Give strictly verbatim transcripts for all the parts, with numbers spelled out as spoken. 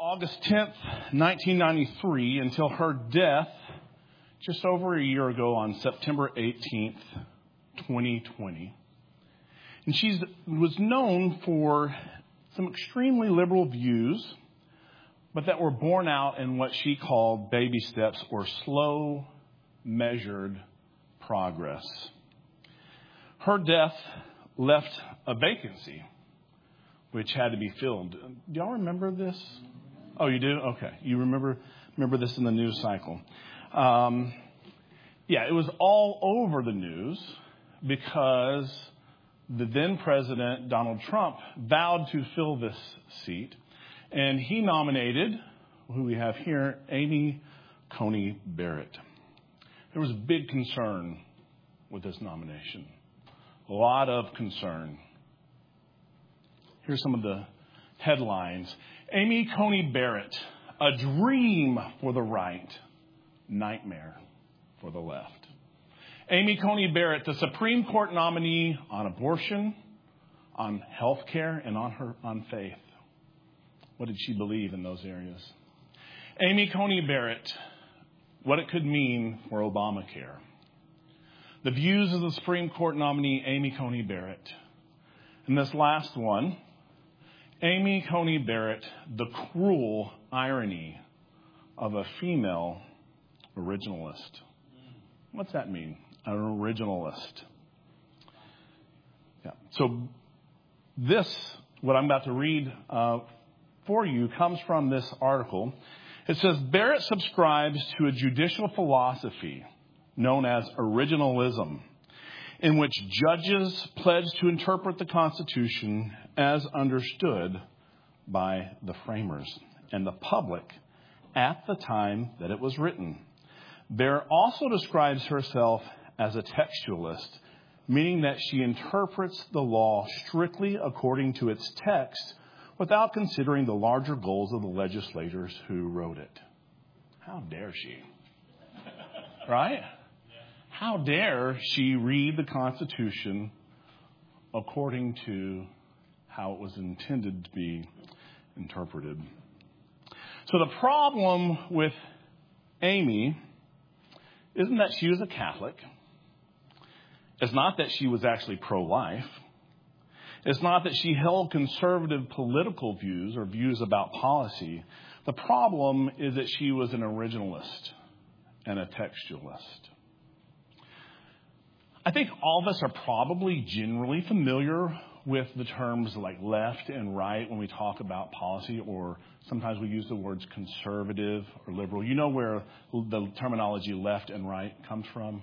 August tenth, nineteen ninety-three, until her death just over a year ago on September eighteenth, twenty twenty. And she was known for some extremely liberal views, but that were borne out in what she called baby steps or slow, measured progress. Her death left a vacancy, which had to be filled. Do y'all remember this? Oh, you do? Okay. You remember remember this in the news cycle. Um, yeah, it was all over the news because the then president, Donald Trump, vowed to fill this seat. And he nominated, who we have here, Amy Coney Barrett. There was a big concern with this nomination. A lot of concern. Here's some of the headlines. Amy Coney Barrett, a dream for the right, nightmare for the left. Amy Coney Barrett, the Supreme Court nominee on abortion, on health care, and on her on faith. What did she believe in those areas? Amy Coney Barrett, what it could mean for Obamacare. The views of the Supreme Court nominee, Amy Coney Barrett. And this last one, Amy Coney Barrett, the cruel irony of a female originalist. What's that mean? An originalist. Yeah. So this, what I'm about to read uh, for you, comes from this article. It says, Barrett subscribes to a judicial philosophy known as originalism, in which judges pledge to interpret the Constitution as understood by the framers and the public at the time that it was written. Barrett also describes herself as a textualist, meaning that she interprets the law strictly according to its text without considering the larger goals of the legislators who wrote it. How dare she? Right? How dare she read the Constitution according to how it was intended to be interpreted? So the problem with Amy isn't that she was a Catholic. It's not that she was actually pro-life. It's not that she held conservative political views or views about policy. The problem is that she was an originalist and a textualist. I think all of us are probably generally familiar with the terms like left and right when we talk about policy, or sometimes we use the words conservative or liberal. You know where the terminology left and right comes from?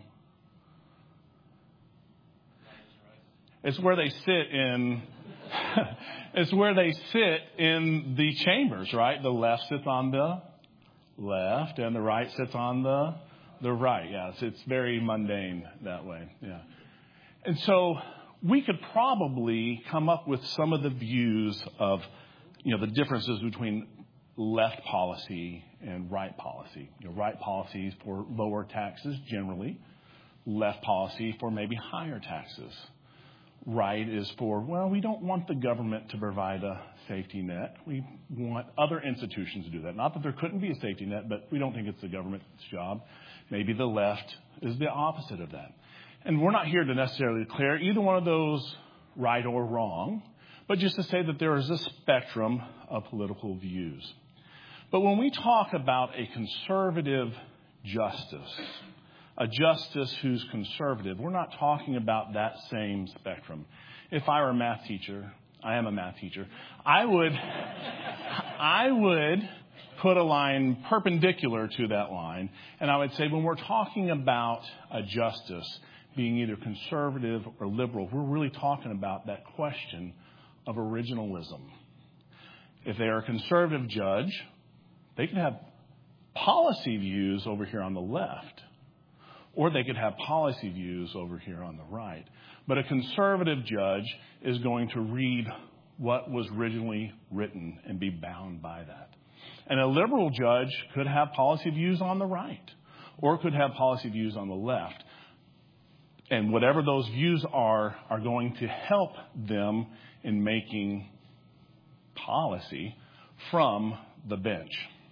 It's where they sit in it's where they sit in the chambers, right? The left sits on the left and the right sits on the the right. Yes, it's very mundane that way. Yeah. And so we could probably come up with some of the views of, you know, the differences between left policy and right policy. You know, right policies for lower taxes generally, left policy for maybe higher taxes. Right is for, well, we don't want the government to provide a safety net. We want other institutions to do that. Not that there couldn't be a safety net, but we don't think it's the government's job. Maybe the left is the opposite of that. And we're not here to necessarily declare either one of those right or wrong, but just to say that there is a spectrum of political views. But when we talk about a conservative justice, a justice who's conservative, we're not talking about that same spectrum. If I were a math teacher, I am a math teacher, I would, I would put a line perpendicular to that line, and I would say when we're talking about a justice being either conservative or liberal, we're really talking about that question of originalism. If they are a conservative judge, they can have policy views over here on the left, or they could have policy views over here on the right. But a conservative judge is going to read what was originally written and be bound by that. And a liberal judge could have policy views on the right, or could have policy views on the left. And whatever those views are, are going to help them in making policy from the bench.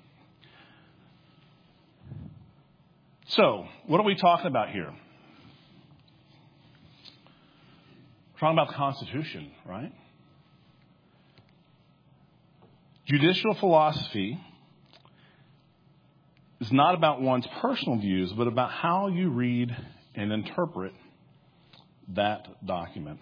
So, what are we talking about here? We're talking about the Constitution, right? Judicial philosophy is not about one's personal views, but about how you read and interpret that document.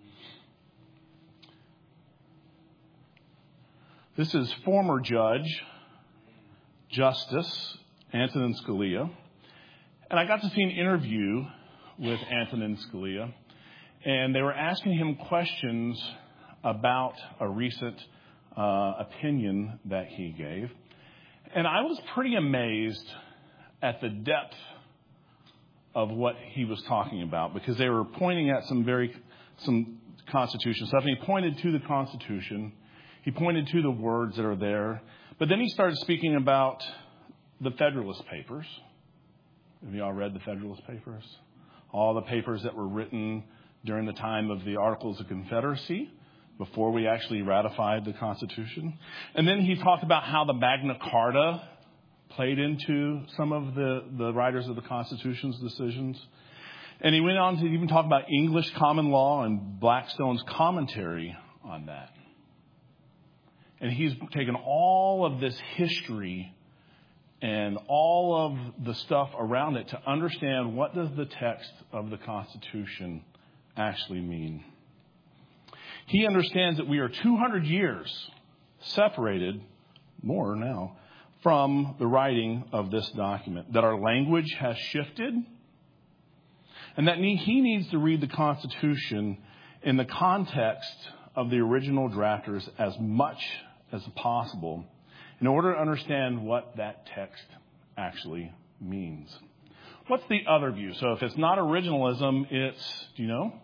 This is former Judge, Justice Antonin Scalia. And I got to see an interview with Antonin Scalia, and they were asking him questions about a recent uh, opinion that he gave. And I was pretty amazed at the depth of what he was talking about, because they were pointing at some very, some Constitution stuff. And he pointed to the Constitution. He pointed to the words that are there. But then he started speaking about the Federalist Papers. Have you all read the Federalist Papers? All the papers that were written during the time of the Articles of Confederacy, before we actually ratified the Constitution. And then he talked about how the Magna Carta played into some of the, the writers of the Constitution's decisions. And he went on to even talk about English common law and Blackstone's commentary on that. And he's taken all of this history and all of the stuff around it to understand, what does the text of the Constitution actually mean. He understands that we are two hundred years separated, more now, from the writing of this document, that our language has shifted, and that he needs to read the Constitution in the context of the original drafters as much as possible in order to understand what that text actually means. What's the other view? So if it's not originalism, it's, do you know?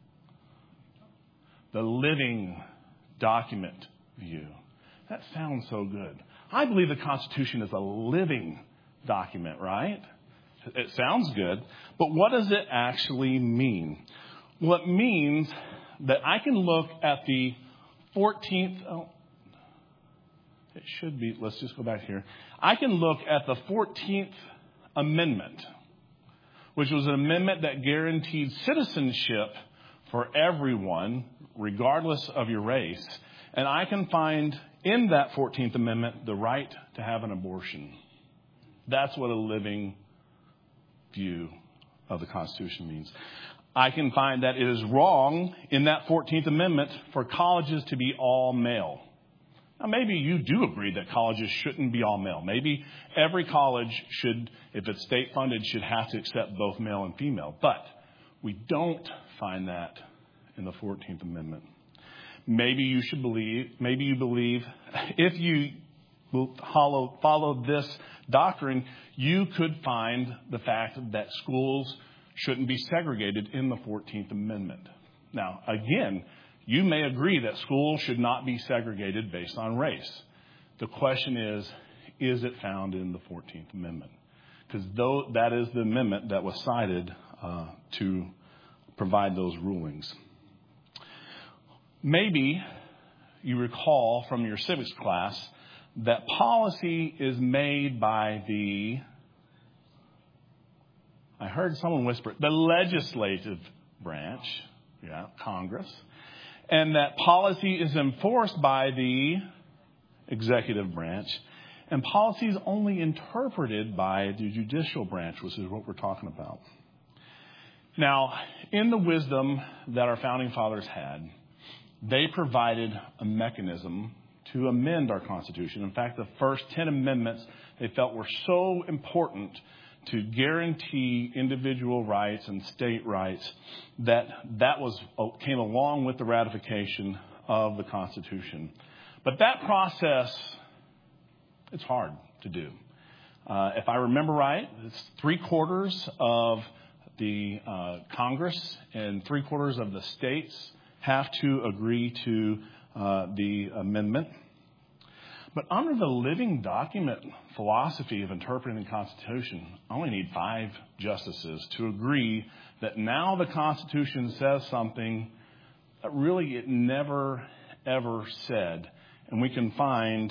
The living document view. That sounds so good. I believe the Constitution is a living document, right? It sounds good. But what does it actually mean? Well, it means that I can look at the fourteenth... Oh, it should be... Let's just go back here. I can look at the fourteenth Amendment, which was an amendment that guaranteed citizenship for everyone, regardless of your race. And I can find in that fourteenth Amendment the right to have an abortion. That's what a living view of the Constitution means. I can find that it is wrong in that fourteenth Amendment for colleges to be all male. Now, maybe you do agree that colleges shouldn't be all male. Maybe every college should, if it's state funded, should have to accept both male and female. But we don't find that in the fourteenth Amendment. Maybe you should believe, maybe you believe, if you follow, follow this doctrine, you could find the fact that schools shouldn't be segregated in the fourteenth Amendment. Now, again, you may agree that schools should not be segregated based on race. The question is, is it found in the fourteenth Amendment? Because though that is the amendment that was cited uh, to provide those rulings. Maybe you recall from your civics class that policy is made by the, I heard someone whisper, the legislative branch, yeah, Congress, and that policy is enforced by the executive branch, and policy is only interpreted by the judicial branch, which is what we're talking about. Now, in the wisdom that our founding fathers had, they provided a mechanism to amend our Constitution. In fact, the first ten amendments they felt were so important to guarantee individual rights and state rights that that was came along with the ratification of the Constitution. But that process, it's hard to do. Uh, if I remember right, it's three quarters of the uh, Congress and three quarters of the states have to agree to uh, the amendment. But under the living document philosophy of interpreting the Constitution, I only need five justices to agree that now the Constitution says something that really it never, ever said. And we can find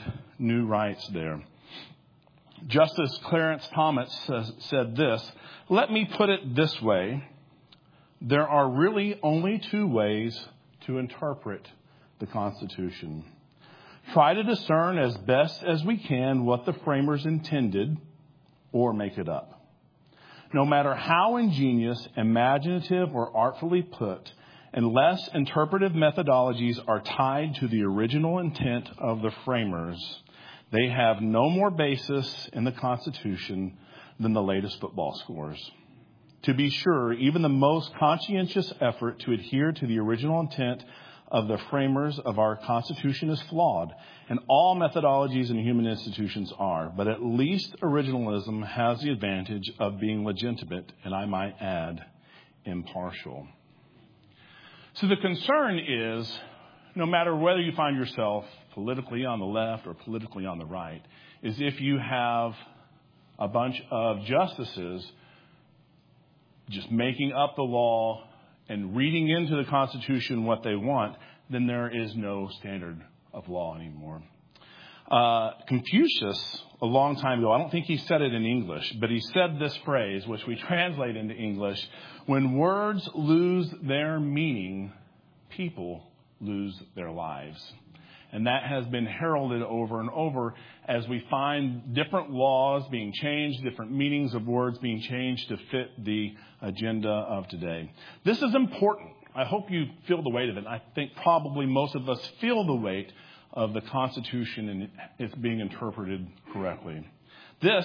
new rights there. Justice Clarence Thomas says, said this, "Let me put it this way. There are really only two ways to interpret the Constitution. Try to discern as best as we can what the framers intended, or make it up. No matter how ingenious, imaginative, or artfully put, unless interpretive methodologies are tied to the original intent of the framers, they have no more basis in the Constitution than the latest football scores. To be sure, even the most conscientious effort to adhere to the original intent of the framers of our Constitution is flawed, and all methodologies in human institutions are, but at least originalism has the advantage of being legitimate, and I might add, impartial." So the concern is, no matter whether you find yourself politically on the left or politically on the right, is if you have a bunch of justices just making up the law and reading into the Constitution what they want, then there is no standard of law anymore. Uh, Confucius, a long time ago, I don't think he said it in English, but he said this phrase, which we translate into English: when words lose their meaning, people lose their lives. And that has been heralded over and over as we find different laws being changed, different meanings of words being changed to fit the agenda of today. This is important. I hope you feel the weight of it. I think probably most of us feel the weight of the Constitution and it's being interpreted correctly. This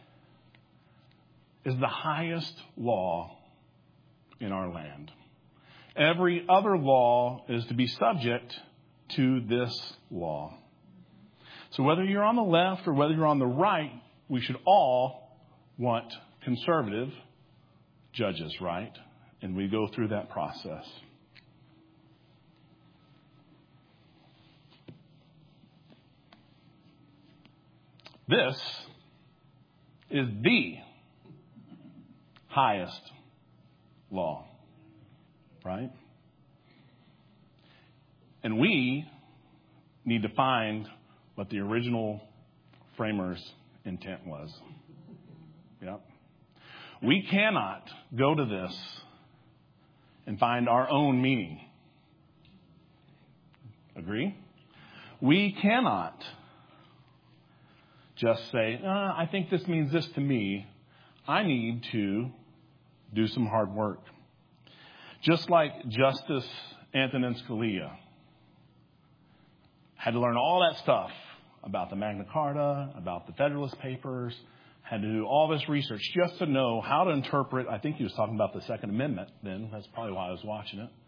is the highest law in our land. Every other law is to be subject to this law. So whether you're on the left or whether you're on the right, we should all want conservative judges, right? And we go through that process. This is the highest law, right? And we need to find what the original framers' intent was. Yep. We cannot go to this and find our own meaning. Agree? We cannot just say, uh, I think this means this to me. I need to do some hard work. Just like Justice Antonin Scalia had to learn all that stuff about the Magna Carta, about the Federalist Papers, had to do all this research just to know how to interpret. I think he was talking about the Second Amendment then. That's probably why I was watching it.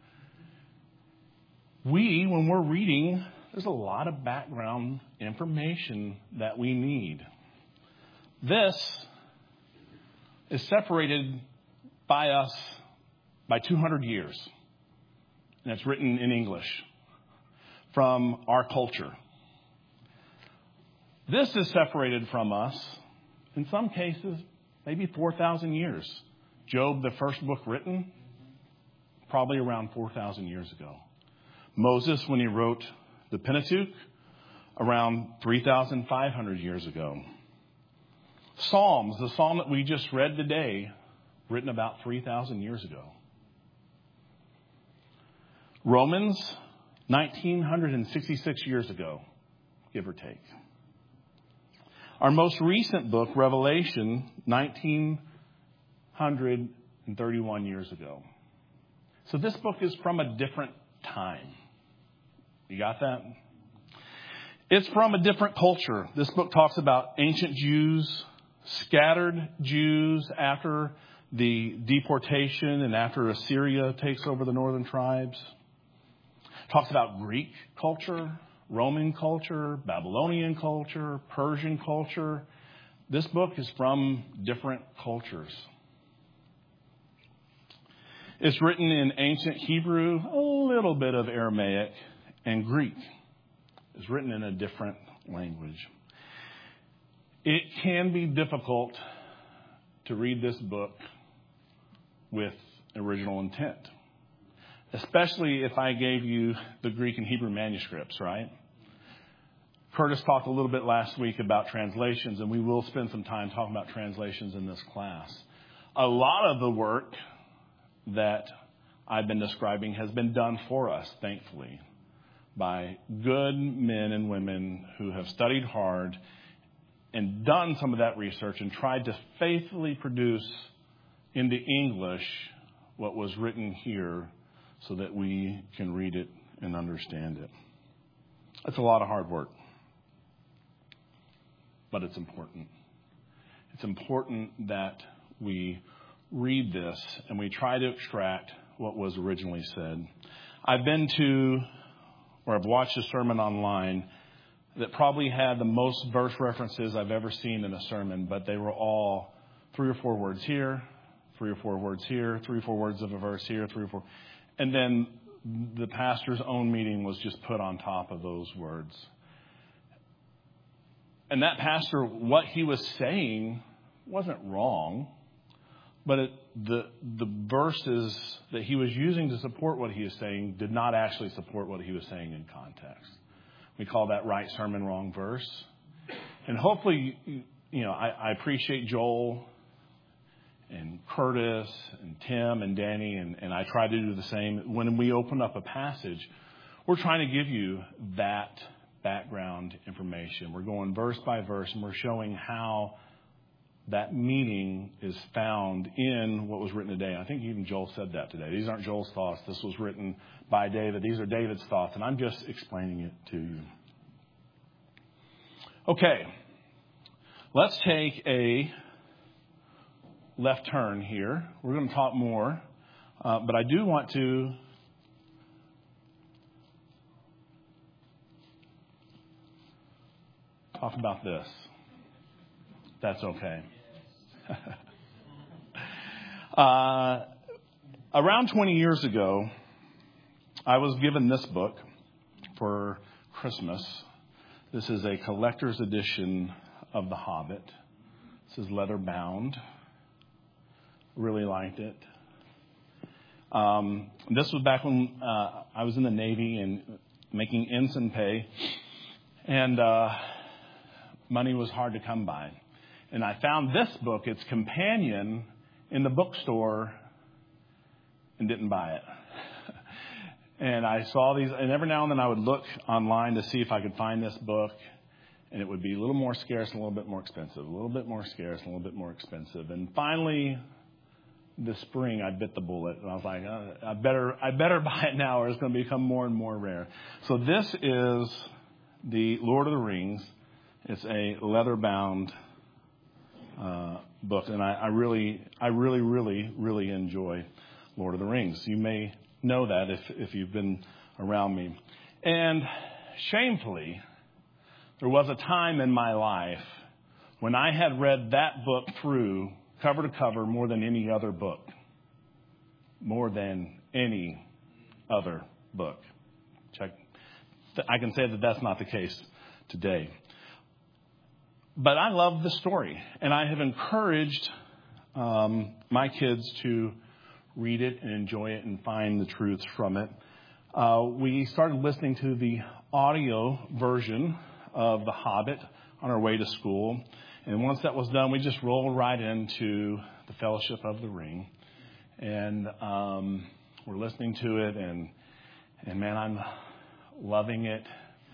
We, when we're reading, there's a lot of background information that we need. This is separated by us by two hundred years. And it's written in English from our culture. This is separated from us, in some cases, maybe four thousand years. Job, the first book written, probably around four thousand years ago. Moses, when he wrote the Pentateuch, around three thousand five hundred years ago. Psalms, the psalm that we just read today, written about three thousand years ago. Romans, nineteen sixty-six years ago, give or take. Our most recent book, Revelation, nineteen thirty-one years ago. So this book is from a different time. You got that? It's from a different culture. This book talks about ancient Jews, scattered Jews after the deportation and after Assyria takes over the northern tribes. Talks about Greek culture, Roman culture, Babylonian culture, Persian culture. This book is from different cultures. It's written in ancient Hebrew, a little bit of Aramaic, and Greek. It's written in a different language. It can be difficult to read this book with original intent, especially if I gave you the Greek and Hebrew manuscripts, right? Curtis talked a little bit last week about translations, and we will spend some time talking about translations in this class. A lot of the work that I've been describing has been done for us, thankfully, by good men and women who have studied hard and done some of that research and tried to faithfully produce into English what was written here so that we can read it and understand it. It's a lot of hard work, but it's important. It's important that we read this and we try to extract what was originally said. I've been to, or I've watched a sermon online that probably had the most verse references I've ever seen in a sermon, but they were all three or four words here, three or four words here, three or four words of a verse here, three or four. And then the pastor's own meaning was just put on top of those words. And that pastor, what he was saying wasn't wrong, but it, the the verses that he was using to support what he was saying did not actually support what he was saying in context. We call that right sermon, wrong verse. And hopefully, you know, I, I appreciate Joel and Curtis and Tim and Danny, and, and I try to do the same. When we open up a passage, we're trying to give you that background information. We're going verse by verse, and we're showing how that meaning is found in what was written today. I think even Joel said that today. These aren't Joel's thoughts. This was written by David. These are David's thoughts, and I'm just explaining it to you. Okay, let's take a left turn here. We're going to talk more, uh, but I do want to talk about this. That's okay. uh, around twenty years ago, I was given this book for Christmas. This is a collector's edition of The Hobbit. This is leather bound. Really liked it. Um, this was back when uh, I was in the Navy and making ensign pay, and uh, money was hard to come by. And I found this book, its companion, in the bookstore and didn't buy it. And I saw these, and every now and then I would look online to see if I could find this book, and it would be a little more scarce and a little bit more expensive, a little bit more scarce and a little bit more expensive. And finally, this spring, I bit the bullet, and I was like, uh, I better, I better buy it now, or it's going to become more and more rare. So this is the Lord of the Rings. It's a leather-bound uh, book, and I, I really, I really, really, really enjoy Lord of the Rings. You may know that if, if you've been around me. And shamefully, there was a time in my life when I had read that book through cover to cover more than any other book. More than any other book. Check. I can say that that's not the case today. But I love the story, and I have encouraged um, my kids to read it and enjoy it and find the truths from it. Uh, we started listening to the audio version of The Hobbit on our way to school. And once that was done, we just rolled right into the Fellowship of the Ring. And um, we're listening to it, and and man, I'm loving it.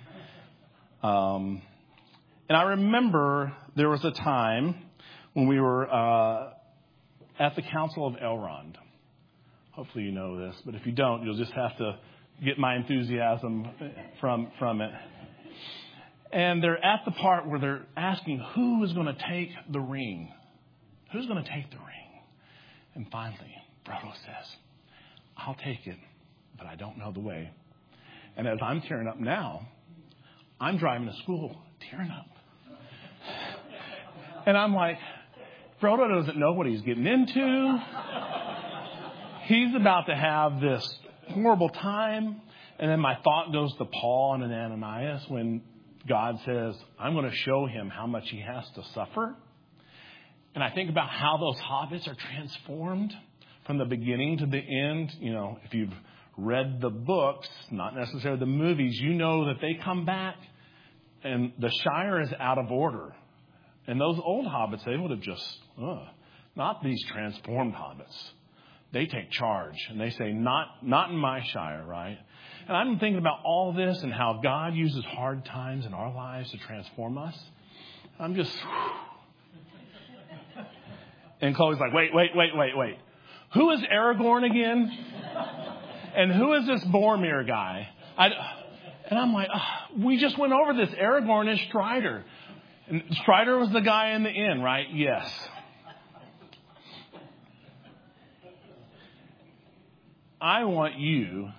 Um, and I remember there was a time when we were uh, at the Council of Elrond. Hopefully you know this, but if you don't, you'll just have to get my enthusiasm from from it. And they're at the part where they're asking who is going to take the ring. Who's going to take the ring? And finally, Frodo says, I'll take it, but I don't know the way. And as I'm tearing up now, I'm driving to school tearing up. And I'm like, Frodo doesn't know what he's getting into. He's about to have this horrible time. And then my thought goes to Paul and Ananias when God says, I'm going to show him how much he has to suffer. And I think about how those hobbits are transformed from the beginning to the end. You know, if you've read the books, not necessarily the movies, you know that they come back and the Shire is out of order. And those old hobbits, they would have just, ugh, not these transformed hobbits. They take charge and they say, not, not in my Shire, right? And I'm thinking about all this and how God uses hard times in our lives to transform us. I'm just, whew. And Chloe's like, wait, wait, wait, wait, wait. Who is Aragorn again? And who is this Boromir guy? I, and I'm like, oh, we just went over this. Aragorn is Strider. And Strider was the guy in the inn, right? Yes. I want you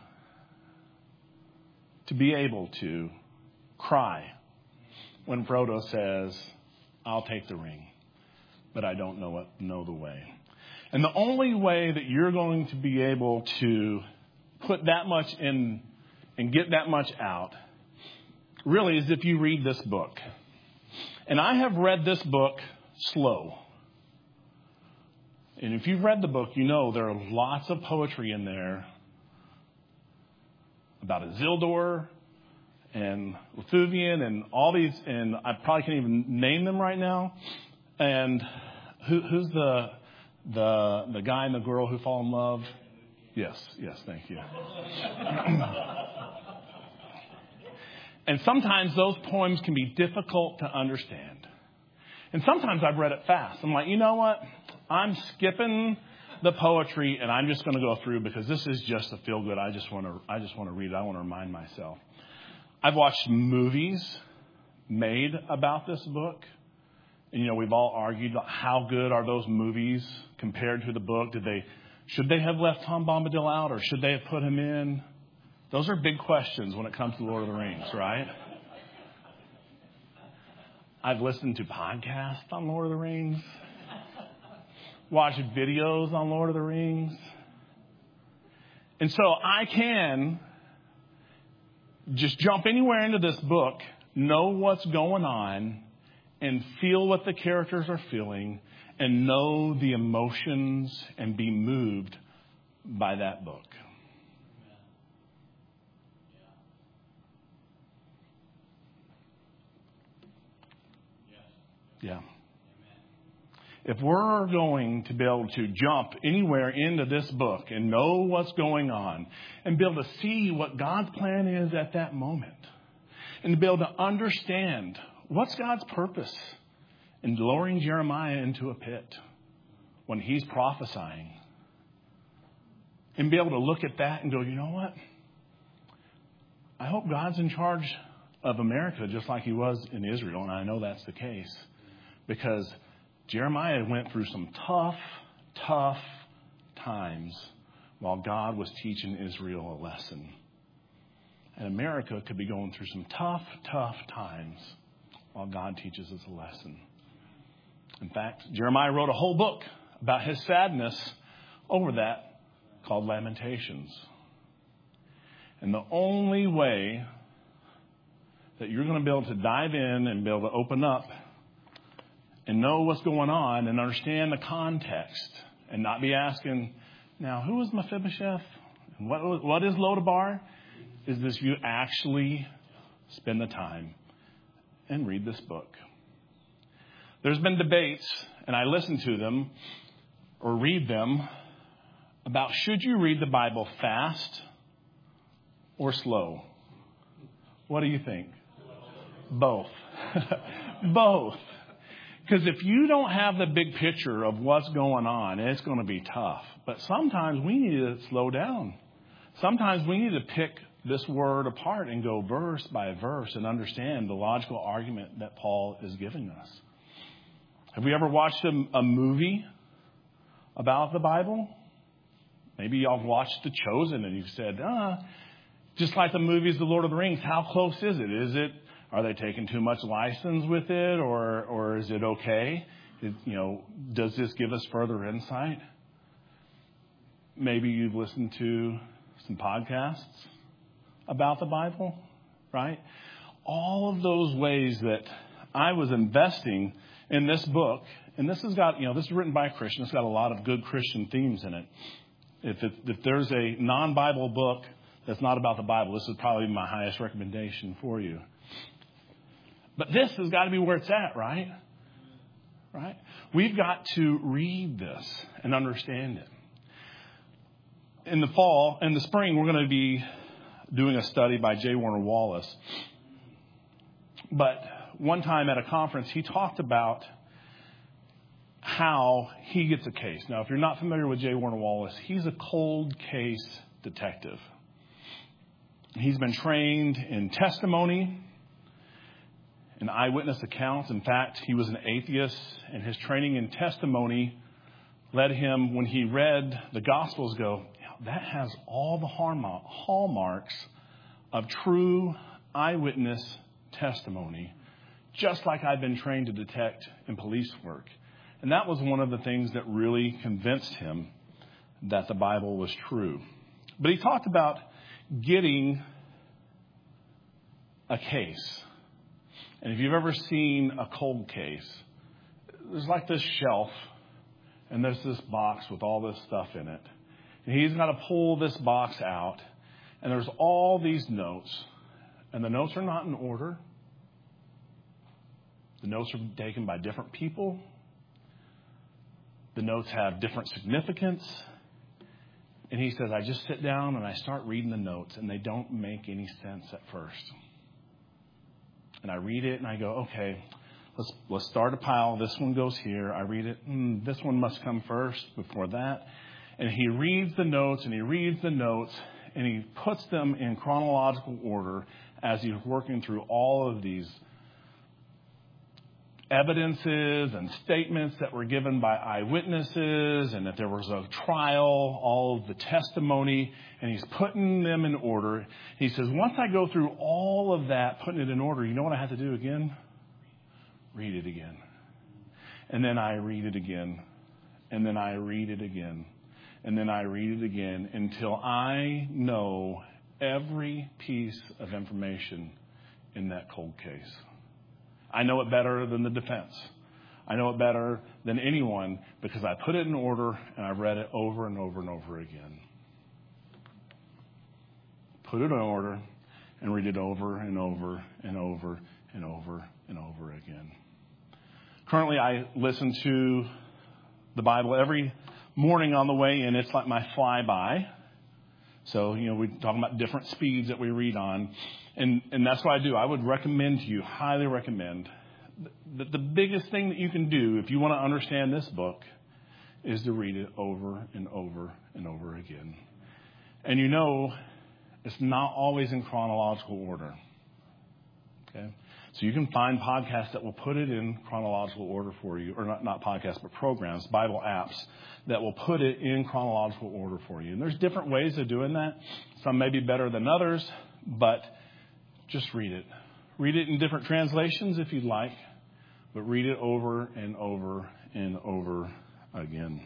to be able to cry when Frodo says, I'll take the ring, but I don't know, what, know the way. And the only way that you're going to be able to put that much in and get that much out really is if you read this book. And I have read this book slow. And if you've read the book, you know there are lots of poetry in there about Isildur and Lothuvian and all these, and I probably can't even name them right now. And who, who's the the the guy and the girl who fall in love? Yes, yes, thank you. And sometimes those poems can be difficult to understand. And sometimes I've read it fast. I'm like, you know what? I'm skipping the poetry and I'm just going to go through because this is just a feel good. I just want to I just want to read it. I want to remind myself. I've watched movies made about this book. And, you know, we've all argued about how good are those movies compared to the book. Did they, should they have left Tom Bombadil out or should they have put him in? Those are big questions when it comes to Lord of the Rings, right? I've listened to podcasts on Lord of the Rings. Watched videos on Lord of the Rings. And so I can just jump anywhere into this book, know what's going on, and feel what the characters are feeling, and know the emotions and be moved by that book. Yeah. If we're going to be able to jump anywhere into this book and know what's going on and be able to see what God's plan is at that moment and to be able to understand what's God's purpose in lowering Jeremiah into a pit when he's prophesying and be able to look at that and go, you know what? I hope God's in charge of America just like he was in Israel, and I know that's the case because Jeremiah went through some tough, tough times while God was teaching Israel a lesson. And America could be going through some tough, tough times while God teaches us a lesson. In fact, Jeremiah wrote a whole book about his sadness over that called Lamentations. And the only way that you're going to be able to dive in and be able to open up and know what's going on and understand the context and not be asking, now, who is Mephibosheth? And what, what is Lodabar? Is this you actually spend the time and read this book. There's been debates, and I listen to them or read them, about should you read the Bible fast or slow? What do you think? Both. Both. Because if you don't have the big picture of what's going on, it's going to be tough. But sometimes we need to slow down. Sometimes we need to pick this word apart and go verse by verse and understand the logical argument that Paul is giving us. Have we ever watched a, a movie about the Bible? Maybe y'all have watched The Chosen and you've said, ah, just like the movies The Lord of the Rings, how close is it? Is it Are they taking too much license with it, or or is it okay? It, you know, does this give us further insight? Maybe you've listened to some podcasts about the Bible, right? All of those ways that I was investing in this book, and this has got, you know, this is written by a Christian. It's got a lot of good Christian themes in it. If it, if there's a non-Bible book that's not about the Bible, this is probably my highest recommendation for you. But this has got to be where it's at, right? Right? We've got to read this and understand it. In the fall, in the spring, we're going to be doing a study by J. Warner Wallace. But one time at a conference, he talked about how he gets a case. Now, if you're not familiar with J. Warner Wallace, he's a cold case detective. He's been trained in testimony, in eyewitness accounts. In fact, he was an atheist, and his training in testimony led him, when he read the Gospels, go, that has all the hallmarks of true eyewitness testimony, just like I've been trained to detect in police work. And that was one of the things that really convinced him that the Bible was true. But he talked about getting a case. And if you've ever seen a cold case, there's like this shelf, and there's this box with all this stuff in it. And he's got to pull this box out, and there's all these notes, and the notes are not in order. The notes are taken by different people. The notes have different significance. And he says, I just sit down and I start reading the notes, and they don't make any sense at first. And I read it and I go, okay, let's let's start a pile. This one goes here. I read it. Mm, this one must come first before that. And he reads the notes and he reads the notes and he puts them in chronological order as he's working through all of these evidences and statements that were given by eyewitnesses, and that there was a trial, all of the testimony, and he's putting them in order. He says, once I go through all of that, putting it in order, you know what I have to do again? Read it again. And then I read it again. And then I read it again. And then I read it again until I know every piece of information in that cold case. I know it better than the defense. I know it better than anyone because I put it in order and I've read it over and over and over again. Put it in order and read it over and over and over and over and over again. Currently, I listen to the Bible every morning on the way in. It's like my flyby. So, you know, we're talking about different speeds that we read on. And and that's what I do. I would recommend to you, highly recommend, that the biggest thing that you can do if you want to understand this book is to read it over and over and over again. And you know, it's not always in chronological order. Okay? So you can find podcasts that will put it in chronological order for you, or not, not podcasts, but programs, Bible apps that will put it in chronological order for you. And there's different ways of doing that. Some may be better than others, but just read it. Read it in different translations if you'd like, but read it over and over and over again.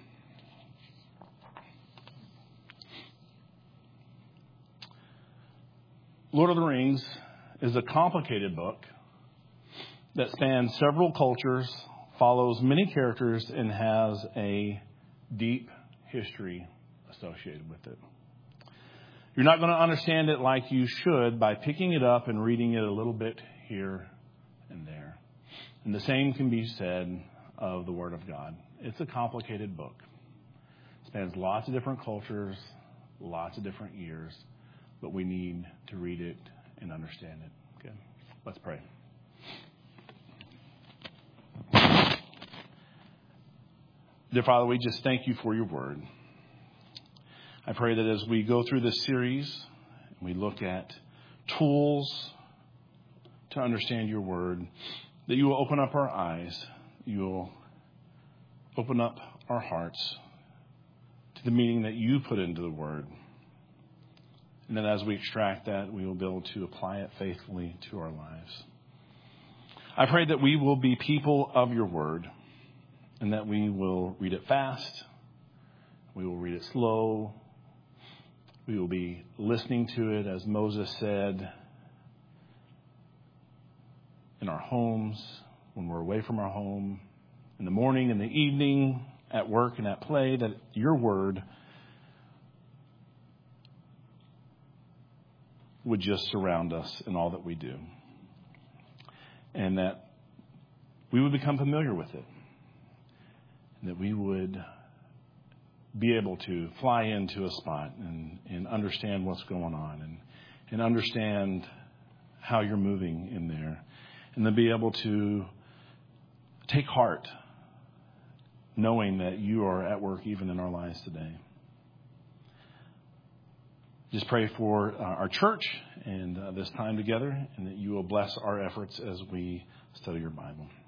Lord of the Rings is a complicated book that spans several cultures, follows many characters, and has a deep history associated with it. You're not going to understand it like you should by picking it up and reading it a little bit here and there. And the same can be said of the Word of God. It's a complicated book. It spans lots of different cultures, lots of different years, but we need to read it and understand it. Okay, let's pray. Dear Father, we just thank you for your word. I pray that as we go through this series, we look at tools to understand your word, that you will open up our eyes, you will open up our hearts to the meaning that you put into the word. And then as we extract that, we will be able to apply it faithfully to our lives. I pray that we will be people of your word, and that we will read it fast, we will read it slow, we will be listening to it, as Moses said, in our homes, when we're away from our home, in the morning, in the evening, at work and at play, that your word would just surround us in all that we do. and that we would become familiar with it, and that we would be able to fly into a spot and, and understand what's going on and, and understand how you're moving in there, and then be able to take heart knowing that you are at work even in our lives today. Just pray for uh, our church and uh, this time together, and that you will bless our efforts as we study your Bible.